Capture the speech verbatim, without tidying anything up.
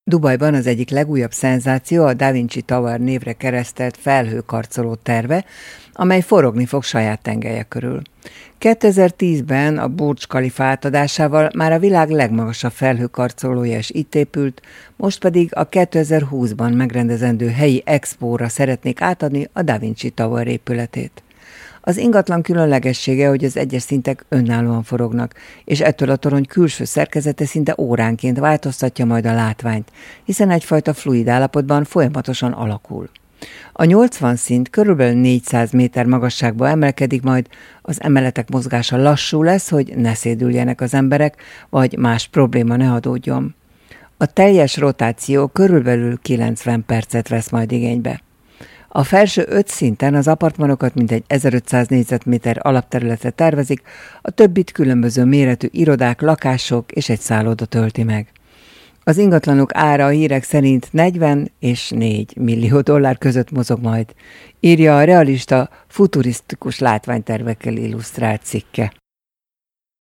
Dubajban az egyik legújabb szenzáció a Da Vinci Tower névre keresztelt felhőkarcoló terve, amely forogni fog saját tengelye körül. kétezer-tízben a Burj Khalifa átadásával már a világ legmagasabb felhőkarcolója is itt épült, most pedig a kétezer-húszban megrendezendő helyi expóra szeretnék átadni a Da Vinci Tower épületét. Az ingatlan különlegessége, hogy az egyes szintek önállóan forognak, és ettől a torony külső szerkezete szinte óránként változtatja majd a látványt, hiszen egyfajta fluid állapotban folyamatosan alakul. A nyolcvan szint körülbelül négyszáz méter magasságba emelkedik majd, az emeletek mozgása lassú lesz, hogy ne szédüljenek az emberek, vagy más probléma ne adódjon. A teljes rotáció körülbelül kilencven percet vesz majd igénybe. A felső öt szinten az apartmanokat mintegy ezerötszáz négyzetméter alapterületre tervezik, a többit különböző méretű irodák, lakások és egy szálloda tölti meg. Az ingatlanok ára a hírek szerint negyven és négy millió dollár között mozog majd, írja a realista, futurisztikus látványtervekkel illusztrált cikke.